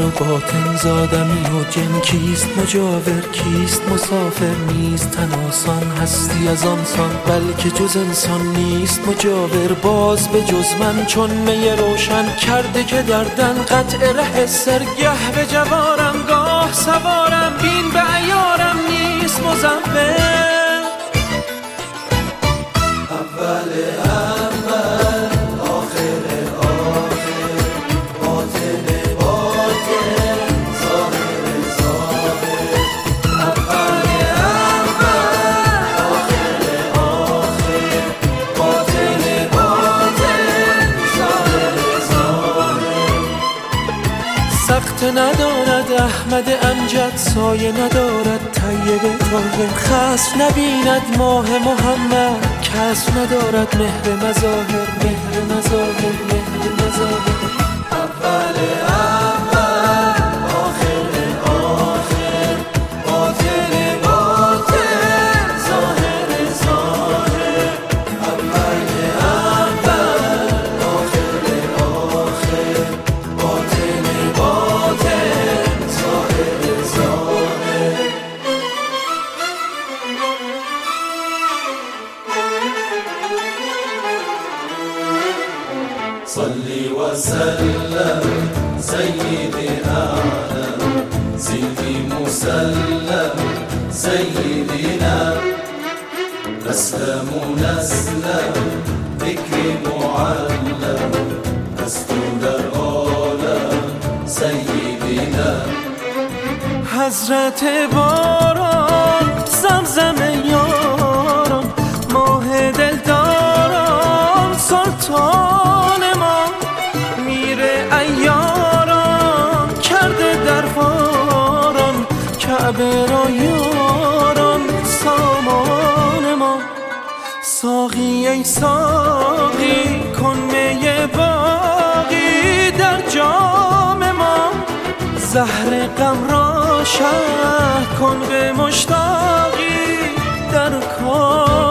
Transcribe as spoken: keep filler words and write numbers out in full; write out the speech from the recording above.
و باطن زادمی و جن کیست مجاور کیست مسافر نیست تن آسان هستی از آنسان بلکه جز انسان نیست مجاور باز به جز من چون می روشن کرده که دردن قطع ره سرگه به جوارم گاه سوارم بین به عیارم نیست مزور اول اول آخر آخر باطن باطن ظاهر ظاهر اول اول آخر آخر باطن باطن ظاهر ظاهر سخت ندارد احمد امجد سایه ندارد طیب طاهر خصف نبیند ماه محمد کسب ندارد مهر مظاهر مهر مظاهر مهر مظاهر اول اول آخر آخر باطن باطن ظاهر ظاهر اول اول آخر آخر باطن باطن ظاهر ظاهر صلي وسلم سيدي أعلم سيدي مسلم سيدنا نسلم نسلم ذكر معلم أسطول العالم سيدنا حضرت باران زمزم یاران ماه دلداران سلطان ما میره ایاران کرده در فاران کعبه را یاران سامان ما ساقی ای ساقی کن می باقی در جام ما زهر غم را شه کن به مشتاقی در کار